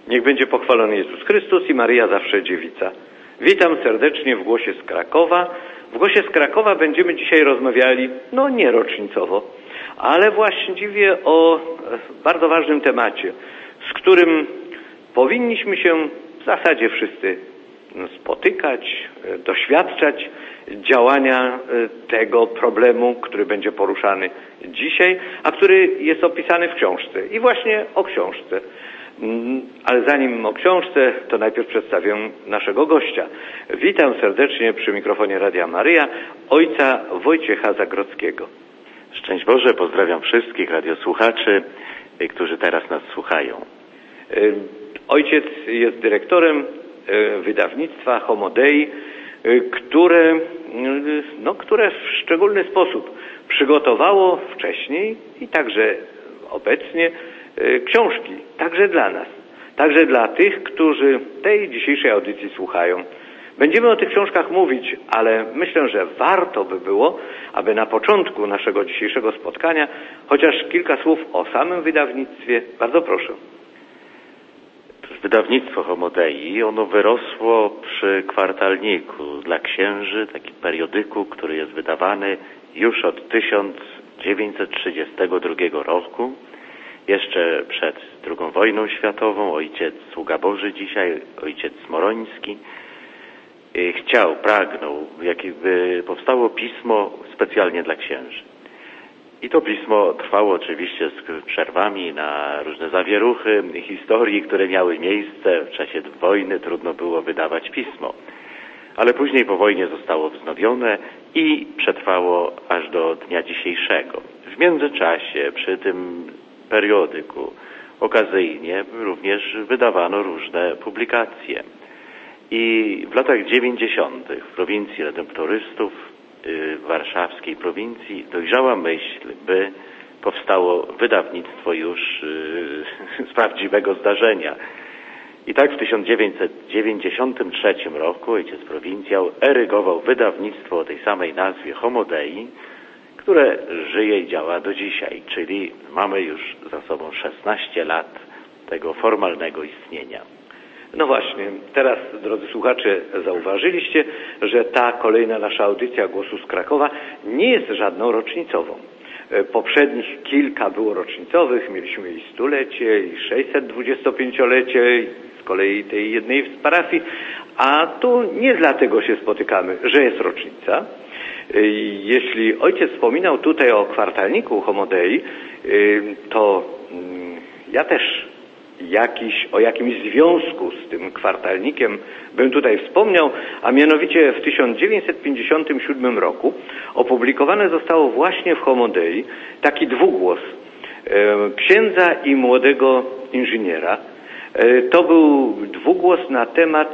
Niech będzie pochwalony Jezus Chrystus i Maryja zawsze dziewica. Witam serdecznie w Głosie z Krakowa. W Głosie z Krakowa będziemy dzisiaj rozmawiali, nie rocznicowo, ale właściwie o bardzo ważnym temacie, z którym powinniśmy się w zasadzie wszyscy spotykać, doświadczać działania tego problemu, który będzie poruszany dzisiaj, a który jest opisany w książce. I właśnie o książce. Ale zanim o książce, to najpierw przedstawię naszego gościa. Witam serdecznie przy mikrofonie Radia Maryja ojca Wojciecha Zagrodzkiego. Szczęść Boże, pozdrawiam wszystkich radiosłuchaczy, którzy teraz nas słuchają. Ojciec jest dyrektorem wydawnictwa Homodei, które w szczególny sposób przygotowało wcześniej i także obecnie książki, także dla nas, także dla tych, którzy tej dzisiejszej audycji słuchają. Będziemy o tych książkach mówić, ale myślę, że warto by było, aby na początku naszego dzisiejszego spotkania chociaż kilka słów o samym wydawnictwie. Bardzo proszę. Wydawnictwo Homodei, ono wyrosło przy kwartalniku dla księży, taki periodyku, który jest wydawany już od 1932 roku. Jeszcze przed II wojną światową ojciec Sługa Boży dzisiaj, ojciec Smoroński, pragnął, jakby powstało pismo specjalnie dla księży. I to pismo trwało oczywiście z przerwami na różne zawieruchy historii, które miały miejsce w czasie wojny. Trudno było wydawać pismo. Ale później po wojnie zostało wznowione i przetrwało aż do dnia dzisiejszego. W międzyczasie przy tym periodyku okazyjnie również wydawano różne publikacje. I w latach 90. w prowincji redemptorystów, w warszawskiej prowincji, dojrzała myśl, by powstało wydawnictwo już z prawdziwego zdarzenia. I tak w 1993 roku ojciec prowincjał erygował wydawnictwo o tej samej nazwie Homodei, które żyje i działa do dzisiaj, czyli mamy już za sobą 16 lat tego formalnego istnienia. No właśnie, teraz, drodzy słuchacze, zauważyliście, że ta kolejna nasza audycja Głosu z Krakowa nie jest żadną rocznicową. Poprzednich kilka było rocznicowych, mieliśmy i 100-lecie, i 625-lecie, z kolei tej jednej z parafii, a tu nie dlatego się spotykamy, że jest rocznica. Jeśli ojciec wspominał tutaj o kwartalniku Homodei, to ja też o jakimś związku z tym kwartalnikiem bym tutaj wspomniał, a mianowicie w 1957 roku opublikowane zostało właśnie w Homodei taki dwugłos księdza i młodego inżyniera. To był dwugłos na temat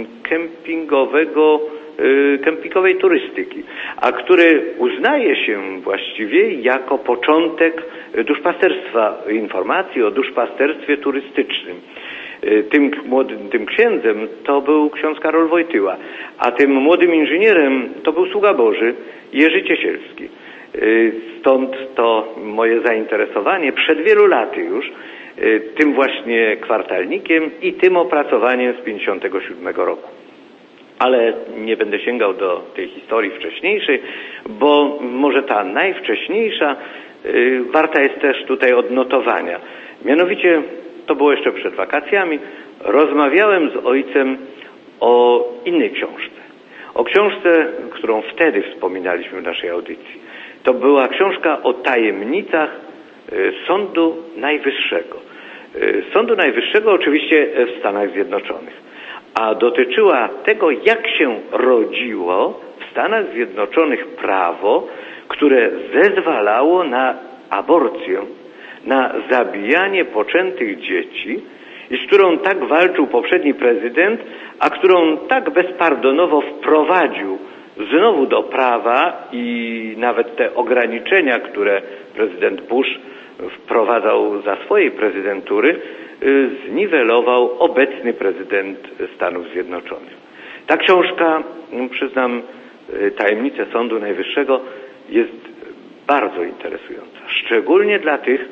kempingowej turystyki, a który uznaje się właściwie jako początek duszpasterstwa, informacji o duszpasterstwie turystycznym. Tym księdzem to był ksiądz Karol Wojtyła, a tym młodym inżynierem to był Sługa Boży Jerzy Ciesielski. Stąd to moje zainteresowanie przed wielu laty już tym właśnie kwartalnikiem i tym opracowaniem z 1957 roku. Ale nie będę sięgał do tej historii wcześniejszej, bo może ta najwcześniejsza warta jest też tutaj odnotowania. Mianowicie, to było jeszcze przed wakacjami, rozmawiałem z ojcem o innej książce. O książce, którą wtedy wspominaliśmy w naszej audycji. To była książka o tajemnicach Sądu Najwyższego. Sądu Najwyższego oczywiście w Stanach Zjednoczonych. A dotyczyła tego, jak się rodziło w Stanach Zjednoczonych prawo, które zezwalało na aborcję, na zabijanie poczętych dzieci i z którą tak walczył poprzedni prezydent, a którą tak bezpardonowo wprowadził znowu do prawa i nawet te ograniczenia, które prezydent Bush wprowadzał za swojej prezydentury, zniwelował obecny prezydent Stanów Zjednoczonych. Ta książka, przyznam, Tajemnice Sądu Najwyższego, jest bardzo interesująca. Szczególnie dla tych,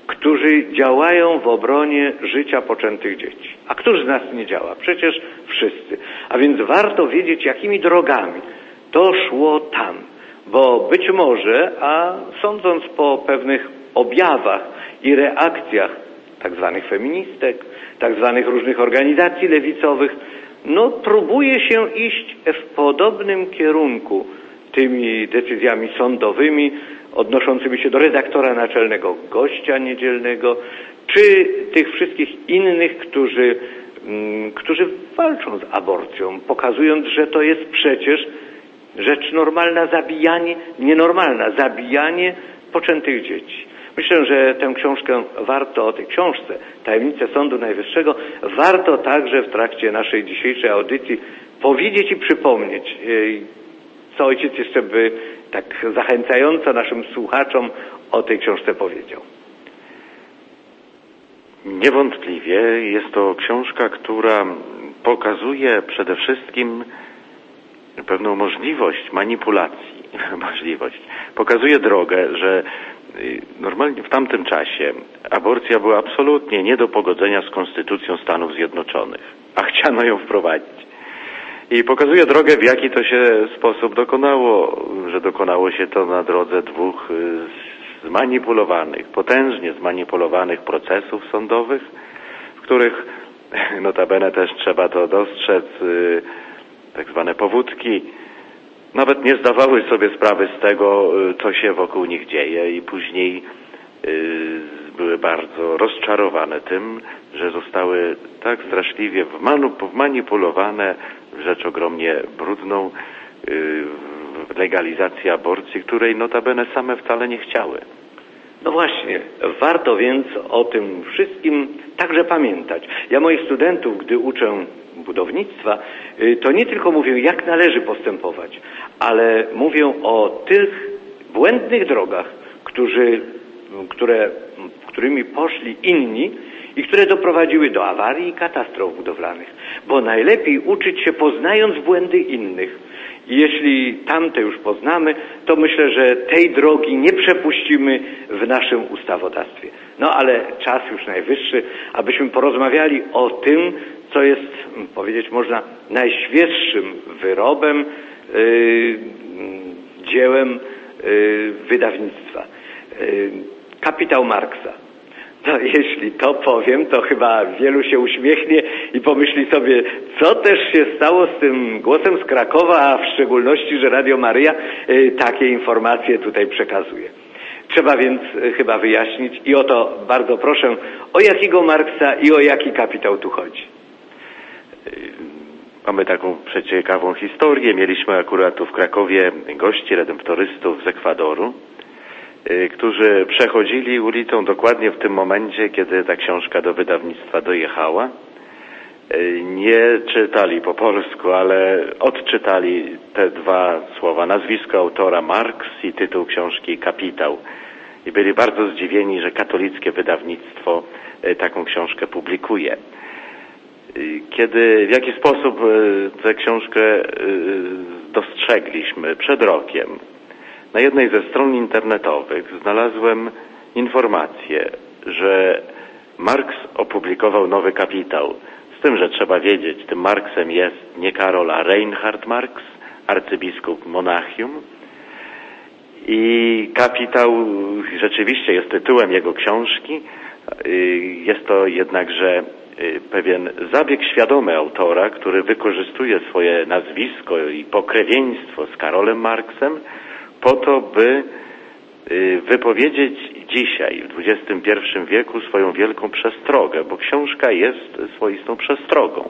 którzy działają w obronie życia poczętych dzieci. A któż z nas nie działa? Przecież wszyscy. A więc warto wiedzieć, jakimi drogami to szło tam. Bo być może, a sądząc po pewnych objawach i reakcjach tak zwanych feministek, tak zwanych różnych organizacji lewicowych, próbuje się iść w podobnym kierunku tymi decyzjami sądowymi odnoszącymi się do redaktora naczelnego Gościa Niedzielnego, czy tych wszystkich innych, którzy walczą z aborcją, pokazując, że to jest przecież rzecz normalna, nienormalna, zabijanie poczętych dzieci. Myślę, że tę książkę o tej książce Tajemnice Sądu Najwyższego warto także w trakcie naszej dzisiejszej audycji powiedzieć i przypomnieć, co ojciec jeszcze by tak zachęcająco naszym słuchaczom o tej książce powiedział. Niewątpliwie jest to książka, która pokazuje przede wszystkim pewną możliwość manipulacji. Pokazuje drogę, że normalnie w tamtym czasie aborcja była absolutnie nie do pogodzenia z Konstytucją Stanów Zjednoczonych, a chciano ją wprowadzić. I pokazuje drogę, w jaki to się sposób dokonało, że dokonało się to na drodze dwóch potężnie zmanipulowanych procesów sądowych, w których notabene też trzeba to dostrzec, tak zwane powódki nawet nie zdawały sobie sprawy z tego, co się wokół nich dzieje i później były bardzo rozczarowane tym, że zostały tak straszliwie wmanipulowane w rzecz ogromnie brudną, w legalizację aborcji, której notabene same wcale nie chciały. No właśnie, warto więc o tym wszystkim także pamiętać. Ja moich studentów, gdy uczę budownictwa, to nie tylko mówię, jak należy postępować, ale mówię o tych błędnych drogach, którymi poszli inni i które doprowadziły do awarii i katastrof budowlanych. Bo najlepiej uczyć się poznając błędy innych. I jeśli tamte już poznamy, to myślę, że tej drogi nie przepuścimy w naszym ustawodawstwie. Ale czas już najwyższy, abyśmy porozmawiali o tym, co jest, powiedzieć można, najświeższym wyrobem, dziełem wydawnictwa. Kapitał Marksa. Jeśli to powiem, to chyba wielu się uśmiechnie i pomyśli sobie, co też się stało z tym głosem z Krakowa, a w szczególności, że Radio Maryja takie informacje tutaj przekazuje. Trzeba więc chyba wyjaśnić i o to bardzo proszę, o jakiego Marksa i o jaki kapitał tu chodzi. Mamy taką przeciekawą historię. Mieliśmy akurat tu w Krakowie gości redemptorystów z Ekwadoru, którzy przechodzili ulicą dokładnie w tym momencie, kiedy ta książka do wydawnictwa dojechała. Nie czytali po polsku, ale odczytali te dwa słowa, nazwisko autora Marks i tytuł książki Kapitał. I byli bardzo zdziwieni, że katolickie wydawnictwo taką książkę publikuje. W jaki sposób tę książkę dostrzegliśmy przed rokiem? Na jednej ze stron internetowych znalazłem informację, że Marks opublikował nowy kapitał. Z tym, że trzeba wiedzieć, tym Marksem jest nie Karol, a Reinhard Marx, arcybiskup Monachium. I kapitał rzeczywiście jest tytułem jego książki. Jest to jednakże pewien zabieg świadomy autora, który wykorzystuje swoje nazwisko i pokrewieństwo z Karolem Marksem po to, by wypowiedzieć dzisiaj, w XXI wieku, swoją wielką przestrogę, bo książka jest swoistą przestrogą.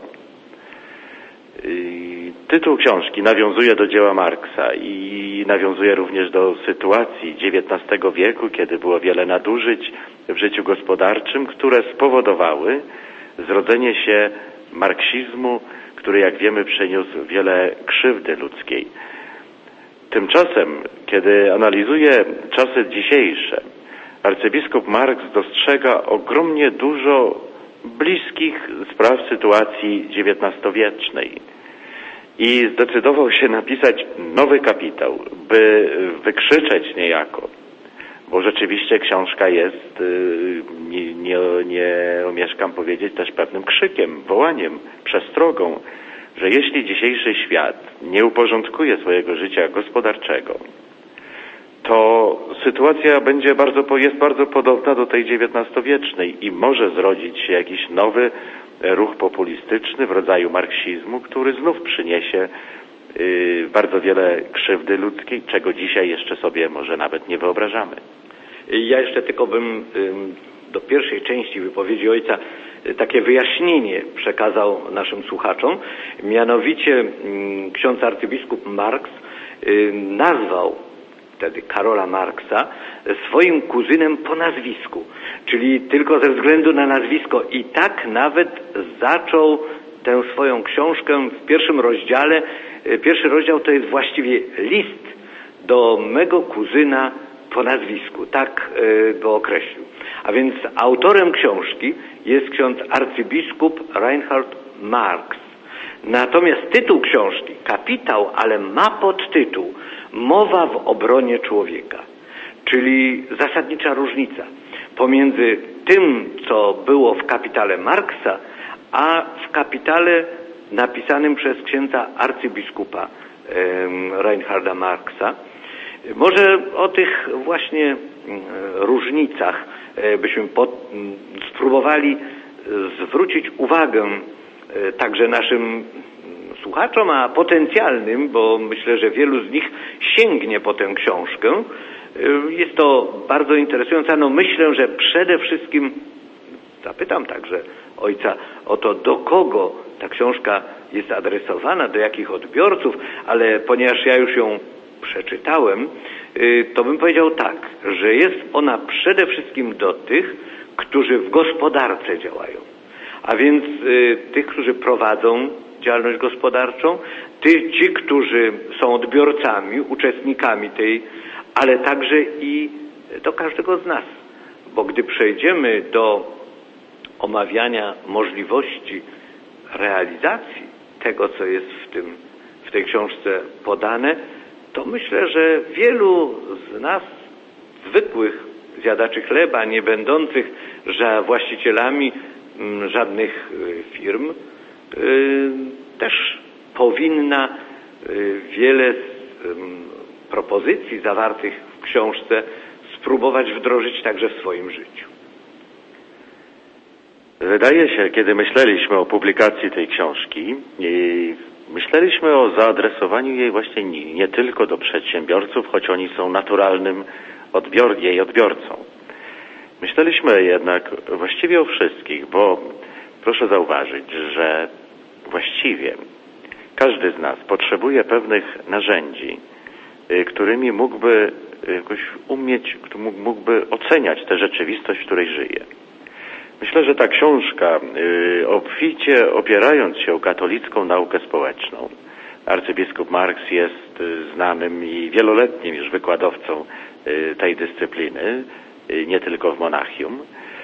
Tytuł książki nawiązuje do dzieła Marksa i nawiązuje również do sytuacji XIX wieku, kiedy było wiele nadużyć w życiu gospodarczym, które spowodowały zrodzenie się marksizmu, który, jak wiemy, przyniósł wiele krzywdy ludzkiej. Tymczasem, kiedy analizuje czasy dzisiejsze, arcybiskup Marks dostrzega ogromnie dużo bliskich spraw sytuacji XIX-wiecznej i zdecydował się napisać nowy kapitał, by wykrzyczeć niejako, Bo rzeczywiście książka jest, nie omieszkam powiedzieć, też pewnym krzykiem, wołaniem, przestrogą, że jeśli dzisiejszy świat nie uporządkuje swojego życia gospodarczego, to sytuacja jest bardzo podobna do tej XIX-wiecznej i może zrodzić się jakiś nowy ruch populistyczny w rodzaju marksizmu, który znów przyniesie bardzo wiele krzywdy ludzkiej, czego dzisiaj jeszcze sobie może nawet nie wyobrażamy. Ja jeszcze tylko bym do pierwszej części wypowiedzi ojca takie wyjaśnienie przekazał naszym słuchaczom. Mianowicie ksiądz arcybiskup Marks nazwał wtedy Karola Marksa swoim kuzynem po nazwisku, czyli tylko ze względu na nazwisko, i tak nawet zaczął tę swoją książkę w pierwszym rozdziale. Pierwszy rozdział to jest właściwie list do mego kuzyna po nazwisku, tak go określił. A więc autorem książki jest ksiądz arcybiskup Reinhard Marks. Natomiast tytuł książki, kapitał, ale ma podtytuł Mowa w obronie człowieka, czyli zasadnicza różnica pomiędzy tym, co było w kapitale Marksa, a w kapitale napisanym przez księdza arcybiskupa Reinharda Marksa. Może o tych właśnie różnicach byśmy spróbowali zwrócić uwagę także naszym słuchaczom, a potencjalnym, bo myślę, że wielu z nich sięgnie po tę książkę. Jest to bardzo interesujące. No myślę, że przede wszystkim zapytam także ojca o to, do kogo ta książka jest adresowana, do jakich odbiorców, ale ponieważ ja już ją przeczytałem, to bym powiedział tak, że jest ona przede wszystkim do tych, którzy w gospodarce działają. A więc tych, którzy prowadzą działalność gospodarczą, ci, którzy są odbiorcami, uczestnikami tej, ale także i do każdego z nas. Bo gdy przejdziemy do omawiania możliwości realizacji tego, co jest w tej książce podane, to myślę, że wielu z nas, zwykłych zjadaczy chleba, nie będących właścicielami żadnych firm, też powinna wiele propozycji zawartych w książce spróbować wdrożyć także w swoim życiu. Wydaje się, kiedy myśleliśmy o publikacji tej książki, myśleliśmy o zaadresowaniu jej właśnie nie tylko do przedsiębiorców, choć oni są naturalnym jej odbiorcą. Myśleliśmy jednak właściwie o wszystkich, bo proszę zauważyć, że właściwie każdy z nas potrzebuje pewnych narzędzi, którymi mógłby jakoś mógłby oceniać tę rzeczywistość, w której żyje. Myślę, że ta książka, obficie opierając się o katolicką naukę społeczną, arcybiskup Marks jest znanym i wieloletnim już wykładowcą tej dyscypliny, nie tylko w Monachium.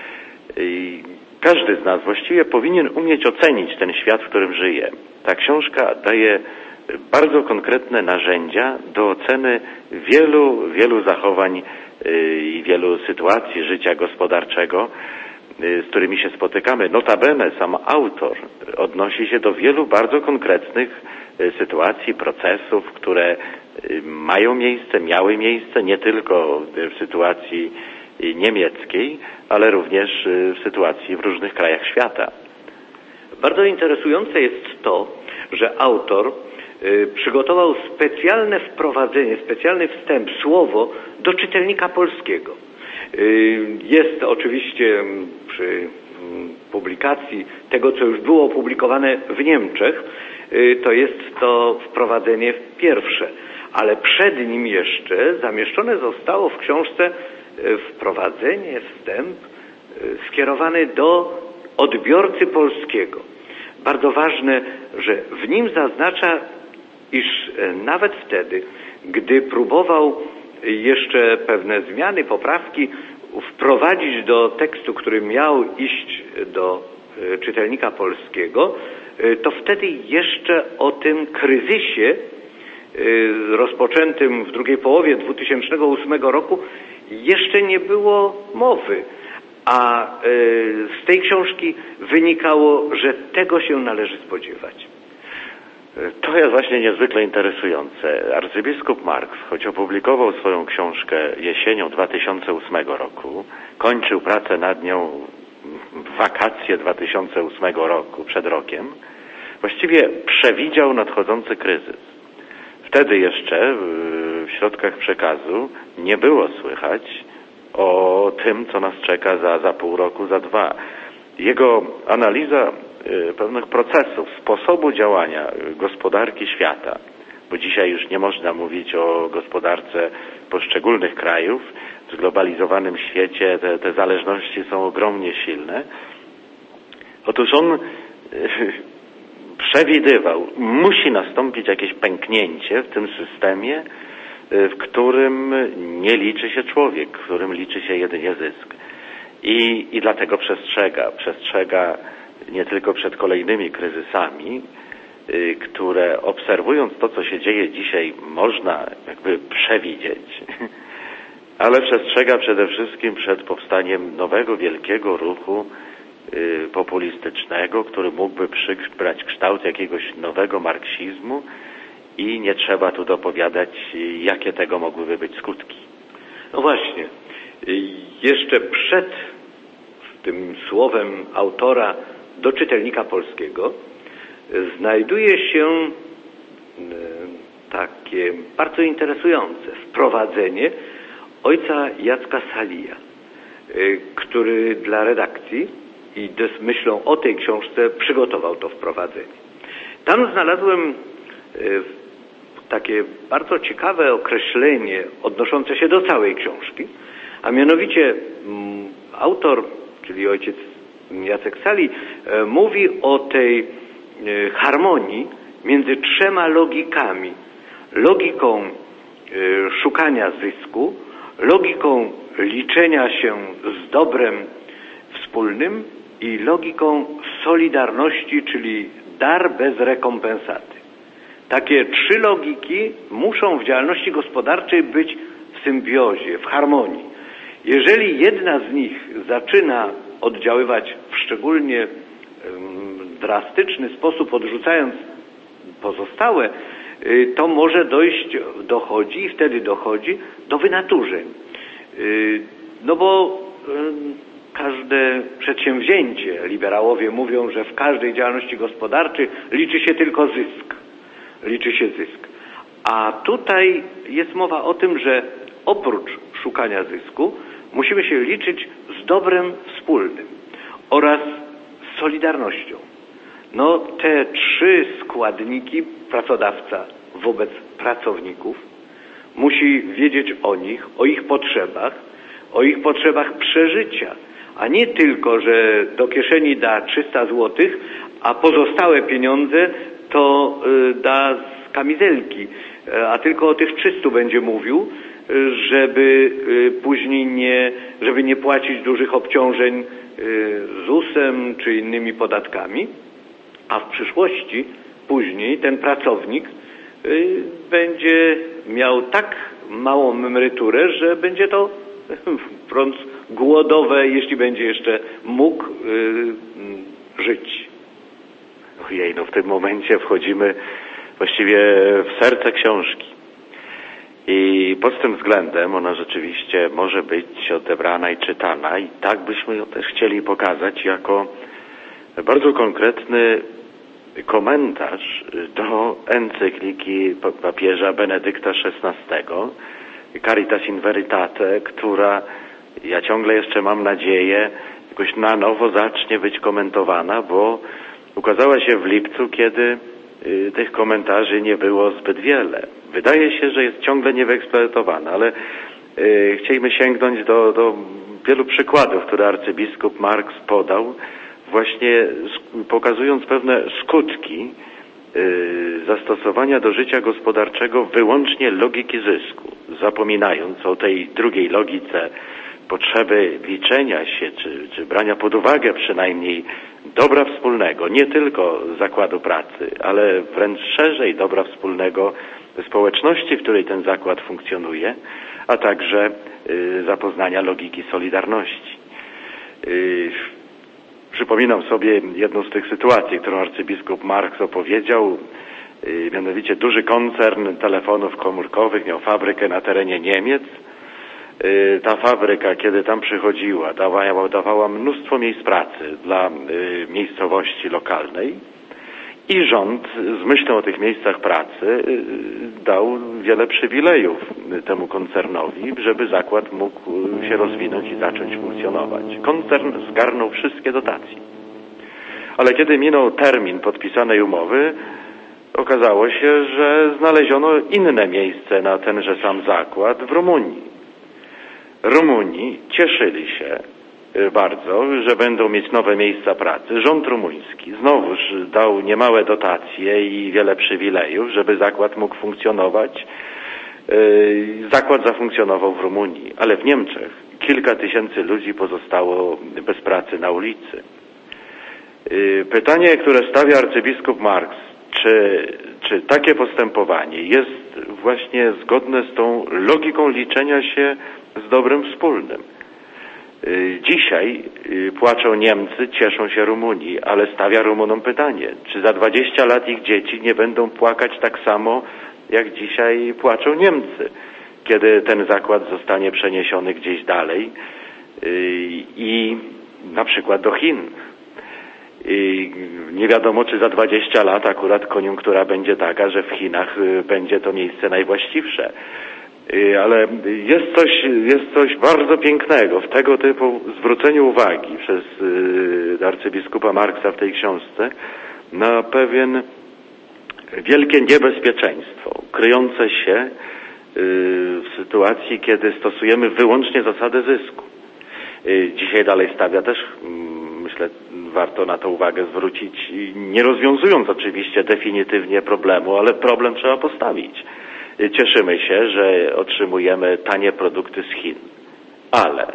Każdy z nas właściwie powinien umieć ocenić ten świat, w którym żyje. Ta książka daje bardzo konkretne narzędzia do oceny wielu zachowań i wielu sytuacji życia gospodarczego, z którymi się spotykamy. Notabene sam autor odnosi się do wielu bardzo konkretnych sytuacji, procesów, które miały miejsce nie tylko w sytuacji niemieckiej, ale również w sytuacji w różnych krajach świata. Bardzo interesujące jest to, że autor przygotował specjalne wprowadzenie, specjalny wstęp, słowo do czytelnika polskiego. Jest oczywiście przy publikacji tego, co już było opublikowane w Niemczech, to jest to wprowadzenie pierwsze, ale przed nim jeszcze zamieszczone zostało w książce wprowadzenie, wstęp skierowany do odbiorcy polskiego. Bardzo ważne, że w nim zaznacza, iż nawet wtedy, gdy próbował jeszcze pewne zmiany, poprawki wprowadzić do tekstu, który miał iść do czytelnika polskiego, to wtedy jeszcze o tym kryzysie rozpoczętym w drugiej połowie 2008 roku jeszcze nie było mowy, a z tej książki wynikało, że tego się należy spodziewać. To jest właśnie niezwykle interesujące. Arcybiskup Marks, choć opublikował swoją książkę jesienią 2008 roku, kończył pracę nad nią w wakacje 2008 roku, przed rokiem, właściwie przewidział nadchodzący kryzys. Wtedy jeszcze w środkach przekazu nie było słychać o tym, co nas czeka za pół roku, za 2. Jego analiza pewnych procesów, sposobu działania gospodarki świata, bo dzisiaj już nie można mówić o gospodarce poszczególnych krajów. W zglobalizowanym świecie te zależności są ogromnie silne. Otóż on przewidywał, musi nastąpić jakieś pęknięcie w tym systemie, w którym nie liczy się człowiek, w którym liczy się jedynie zysk. I dlatego przestrzega nie tylko przed kolejnymi kryzysami, które obserwując to, co się dzieje dzisiaj, można jakby przewidzieć, ale przestrzega przede wszystkim przed powstaniem nowego, wielkiego ruchu populistycznego, który mógłby przybrać kształt jakiegoś nowego marksizmu i nie trzeba tu dopowiadać, jakie tego mogłyby być skutki. No właśnie, jeszcze przed tym słowem autora do czytelnika polskiego znajduje się takie bardzo interesujące wprowadzenie ojca Jacka Salija, który dla redakcji i z myślą o tej książce przygotował to wprowadzenie. Tam znalazłem takie bardzo ciekawe określenie odnoszące się do całej książki, a mianowicie autor, czyli ojciec Jacek Sali, mówi o tej harmonii między 3 logikami. Logiką szukania zysku, logiką liczenia się z dobrem wspólnym i logiką solidarności, czyli dar bez rekompensaty. Takie 3 logiki muszą w działalności gospodarczej być w symbiozie, w harmonii. Jeżeli jedna z nich zaczyna oddziaływać w szczególnie drastyczny sposób, odrzucając pozostałe, to może dochodzi i wtedy dochodzi do wynaturzeń. No bo każde przedsięwzięcie, liberałowie mówią, że w każdej działalności gospodarczej liczy się tylko zysk. Liczy się zysk. A tutaj jest mowa o tym, że oprócz szukania zysku musimy się liczyć z dobrem wspólnym oraz z solidarnością. No te 3 składniki pracodawca wobec pracowników musi wiedzieć o nich, o ich potrzebach przeżycia, a nie tylko, że do kieszeni da 300 zł, a pozostałe pieniądze to da z kamizelki, a tylko o tych 300 będzie mówił, żeby później żeby nie płacić dużych obciążeń ZUS-em czy innymi podatkami, a w przyszłości później ten pracownik będzie miał tak małą emeryturę, że będzie to wręcz głodowe, jeśli będzie jeszcze mógł żyć. Ojej, no w tym momencie wchodzimy właściwie w serce książki. I pod tym względem ona rzeczywiście może być odebrana i czytana i tak byśmy ją też chcieli pokazać jako bardzo konkretny komentarz do encykliki papieża Benedykta XVI, Caritas in Veritate, która, ja ciągle jeszcze mam nadzieję, jakoś na nowo zacznie być komentowana, bo ukazała się w lipcu, kiedy tych komentarzy nie było zbyt wiele. Wydaje się, że jest ciągle niewyeksploatowana, ale chcielibyśmy sięgnąć do wielu przykładów, które arcybiskup Marks podał, właśnie pokazując pewne skutki zastosowania do życia gospodarczego wyłącznie logiki zysku, zapominając o tej drugiej logice potrzeby liczenia się, czy brania pod uwagę przynajmniej dobra wspólnego, nie tylko zakładu pracy, ale wręcz szerzej dobra wspólnego społeczności, w której ten zakład funkcjonuje, a także zapoznania logiki Solidarności. Przypominam sobie jedną z tych sytuacji, którą arcybiskup Marx opowiedział. Mianowicie duży koncern telefonów komórkowych miał fabrykę na terenie Niemiec. Ta fabryka, kiedy tam przychodziła, dawała mnóstwo miejsc pracy dla miejscowości lokalnej i rząd z myślą o tych miejscach pracy dał wiele przywilejów temu koncernowi, żeby zakład mógł się rozwinąć i zacząć funkcjonować. Koncern zgarnął wszystkie dotacje. Ale kiedy minął termin podpisanej umowy, okazało się, że znaleziono inne miejsce na tenże sam zakład w Rumunii. Rumuni cieszyli się bardzo, że będą mieć nowe miejsca pracy. Rząd rumuński znowuż dał niemałe dotacje i wiele przywilejów, żeby zakład mógł funkcjonować. Zakład zafunkcjonował w Rumunii, ale w Niemczech kilka tysięcy ludzi pozostało bez pracy na ulicy. Pytanie, które stawia arcybiskup Marx, czy takie postępowanie jest właśnie zgodne z tą logiką liczenia się z dobrem wspólnym? Dzisiaj płaczą Niemcy, cieszą się Rumuni, ale stawia Rumunom pytanie, czy za 20 lat ich dzieci nie będą płakać tak samo, jak dzisiaj płaczą Niemcy, kiedy ten zakład zostanie przeniesiony gdzieś dalej i na przykład do Chin. I nie wiadomo, czy za 20 lat akurat koniunktura będzie taka, że w Chinach będzie to miejsce najwłaściwsze. Ale jest coś bardzo pięknego w tego typu zwróceniu uwagi przez arcybiskupa Marxa w tej książce na pewien wielkie niebezpieczeństwo kryjące się w sytuacji, kiedy stosujemy wyłącznie zasadę zysku. Dzisiaj dalej stawia też, myślę, warto na to uwagę zwrócić, nie rozwiązując oczywiście definitywnie problemu, ale problem trzeba postawić. Cieszymy się, że otrzymujemy tanie produkty z Chin, ale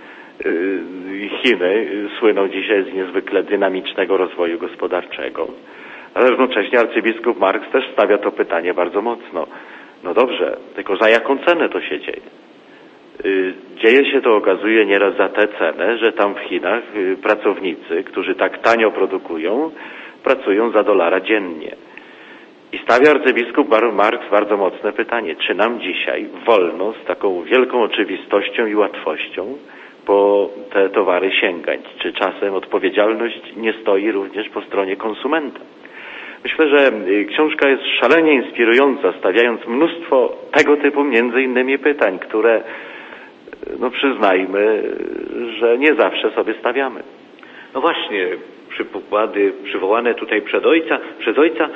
Chiny słyną dzisiaj z niezwykle dynamicznego rozwoju gospodarczego, ale równocześnie arcybiskup Marx też stawia to pytanie bardzo mocno. No dobrze, tylko za jaką cenę to się dzieje? Dzieje się to, okazuje, nieraz za tę cenę, że tam w Chinach pracownicy, którzy tak tanio produkują, pracują za $1 dziennie. I stawia arcybiskup Marx bardzo mocne pytanie, czy nam dzisiaj wolno z taką wielką oczywistością i łatwością po te towary sięgać? Czy czasem odpowiedzialność nie stoi również po stronie konsumenta? Myślę, że książka jest szalenie inspirująca, stawiając mnóstwo tego typu między innymi pytań, które, no przyznajmy, że nie zawsze sobie stawiamy. No właśnie, przykłady przywołane tutaj przez ojca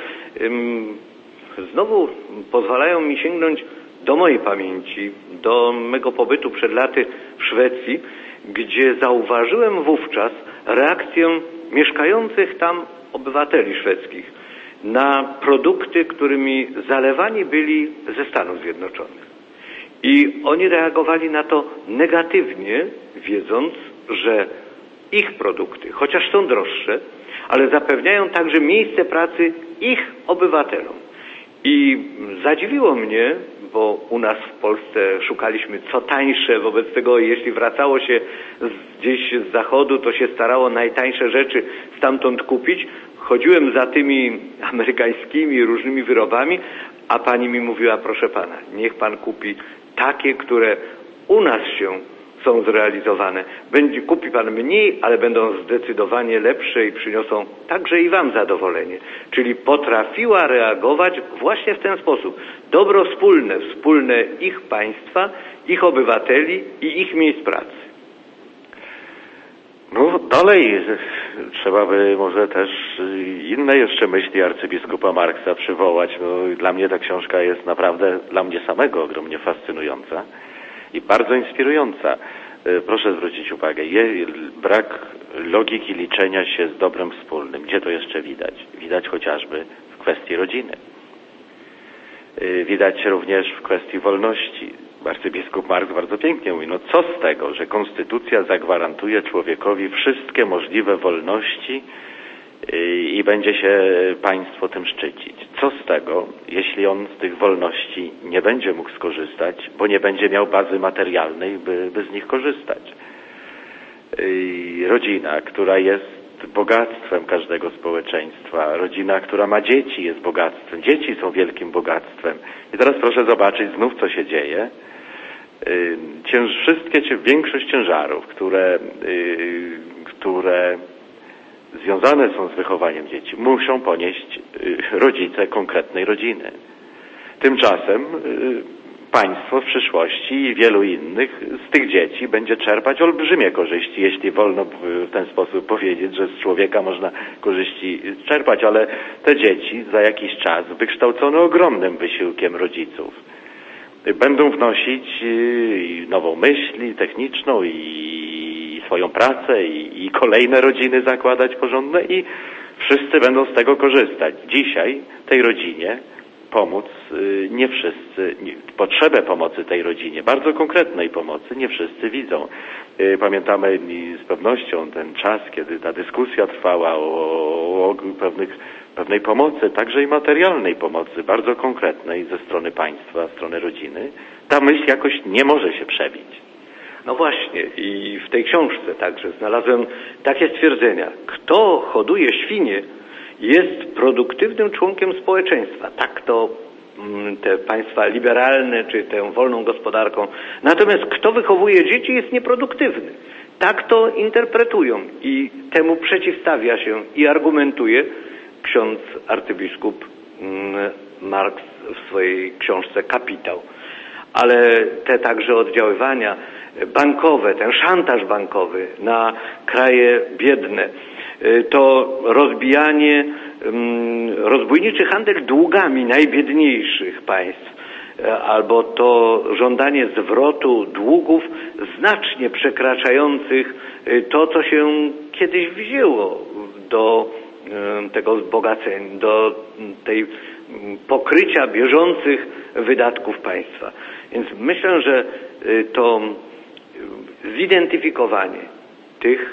znowu pozwalają mi sięgnąć do mojej pamięci, do mego pobytu przed laty w Szwecji, gdzie zauważyłem wówczas reakcję mieszkających tam obywateli szwedzkich na produkty, którymi zalewani byli ze Stanów Zjednoczonych. I oni reagowali na to negatywnie, wiedząc, że ich produkty, chociaż są droższe, ale zapewniają także miejsce pracy ich obywatelom. I zadziwiło mnie, bo u nas w Polsce szukaliśmy co tańsze, wobec tego jeśli wracało się gdzieś z zachodu, to się starało najtańsze rzeczy stamtąd kupić. Chodziłem za tymi amerykańskimi różnymi wyrobami, a pani mi mówiła, proszę pana, niech pan kupi takie, które u nas są zrealizowane. Kupi pan mniej, ale będą zdecydowanie lepsze i przyniosą także i wam zadowolenie. Czyli potrafiła reagować właśnie w ten sposób. Dobro wspólne ich państwa, ich obywateli i ich miejsc pracy. No dalej trzeba by może też inne jeszcze myśli arcybiskupa Marxa przywołać. No, dla mnie ta książka jest naprawdę, dla mnie samego ogromnie fascynująca i bardzo inspirująca. Proszę zwrócić uwagę, brak logiki liczenia się z dobrem wspólnym. Gdzie to jeszcze widać? Widać chociażby w kwestii rodziny. Widać również w kwestii wolności. Arcybiskup Marx bardzo pięknie mówi, no co z tego, że konstytucja zagwarantuje człowiekowi wszystkie możliwe wolności i będzie się państwo tym szczycić. Co z tego, jeśli on z tych wolności nie będzie mógł skorzystać, bo nie będzie miał bazy materialnej, by z nich korzystać? Rodzina, która jest bogactwem każdego społeczeństwa, rodzina, która ma dzieci, jest bogactwem. Dzieci są wielkim bogactwem. I teraz proszę zobaczyć znów, co się dzieje. Większość ciężarów, które związane są z wychowaniem dzieci, muszą ponieść rodzice konkretnej rodziny. Tymczasem państwo w przyszłości i wielu innych z tych dzieci będzie czerpać olbrzymie korzyści, jeśli wolno w ten sposób powiedzieć, że z człowieka można korzyści czerpać, ale te dzieci za jakiś czas, wykształcone ogromnym wysiłkiem rodziców, będą wnosić nową myśl techniczną i swoją pracę i kolejne rodziny zakładać porządne i wszyscy będą z tego korzystać. Dzisiaj tej rodzinie pomóc nie wszyscy, potrzebę pomocy tej rodzinie, bardzo konkretnej pomocy, nie wszyscy widzą. Pamiętamy z pewnością ten czas, kiedy ta dyskusja trwała o pewnej pomocy, także i materialnej pomocy, bardzo konkretnej ze strony państwa, strony rodziny. Ta myśl jakoś nie może się przebić. No właśnie i w tej książce także znalazłem takie stwierdzenia. Kto hoduje świnie, jest produktywnym członkiem społeczeństwa. Tak to te państwa liberalne, czy tę wolną gospodarką. Natomiast kto wychowuje dzieci, jest nieproduktywny. Tak to interpretują i temu przeciwstawia się i argumentuje ksiądz arcybiskup Marks w swojej książce Kapitał. Ale te także oddziaływania bankowe, ten szantaż bankowy na kraje biedne, to rozbijanie, rozbójniczy handel długami najbiedniejszych państw, albo to żądanie zwrotu długów znacznie przekraczających to, co się kiedyś wzięło do tego wzbogacenia, do tej pokrycia bieżących wydatków państwa. Więc myślę, że to zidentyfikowanie tych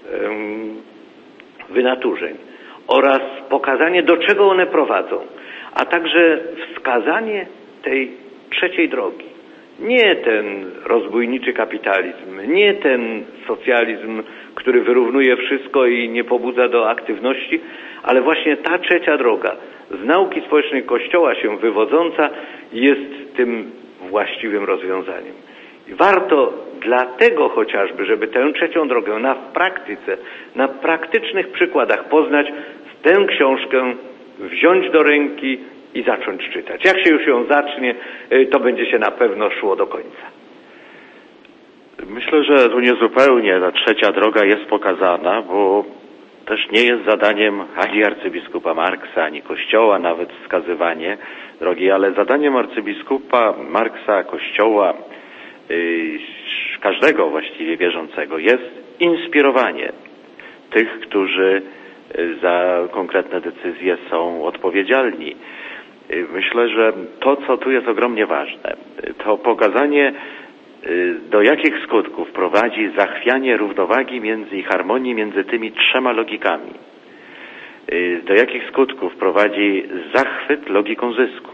wynaturzeń oraz pokazanie, do czego one prowadzą, a także wskazanie tej trzeciej drogi. Nie ten rozbójniczy kapitalizm, nie ten socjalizm, który wyrównuje wszystko i nie pobudza do aktywności, ale właśnie ta trzecia droga, z nauki społecznej Kościoła się wywodząca, jest tym właściwym rozwiązaniem. I warto dlatego chociażby, żeby tę trzecią drogę w praktyce, na praktycznych przykładach poznać, tę książkę wziąć do ręki i zacząć czytać. Jak się już ją zacznie, to będzie się na pewno szło do końca. Myślę, że tu niezupełnie ta trzecia droga jest pokazana, bo też nie jest zadaniem ani arcybiskupa Marksa, ani Kościoła nawet wskazywanie drogi, ale zadaniem arcybiskupa Marksa, Kościoła, każdego właściwie wierzącego jest inspirowanie tych, którzy za konkretne decyzje są odpowiedzialni. Myślę, że to, co tu jest ogromnie ważne, to pokazanie, do jakich skutków prowadzi zachwianie równowagi i harmonii między tymi trzema logikami. Do jakich skutków prowadzi zachwyt logiką zysku.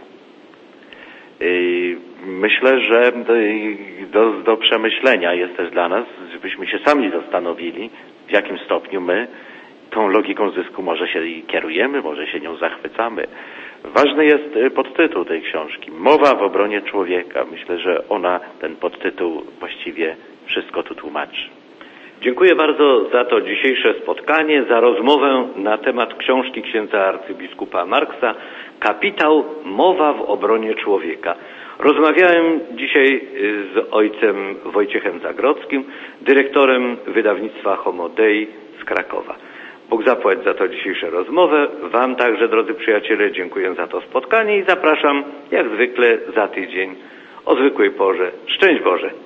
Myślę, że do przemyślenia jest też dla nas, żebyśmy się sami zastanowili, w jakim stopniu my tą logiką zysku może się kierujemy, może się nią zachwycamy. Ważny jest podtytuł tej książki. Mowa w obronie człowieka. Myślę, że ten podtytuł właściwie wszystko tu tłumaczy. Dziękuję bardzo za to dzisiejsze spotkanie, za rozmowę na temat książki księdza arcybiskupa Marksa Kapitał, mowa w obronie człowieka. Rozmawiałem dzisiaj z ojcem Wojciechem Zagrodzkim, dyrektorem wydawnictwa Homo Dei z Krakowa. Bóg zapłać za to dzisiejszą rozmowę. Wam także, drodzy przyjaciele, dziękuję za to spotkanie i zapraszam jak zwykle za tydzień o zwykłej porze. Szczęść Boże!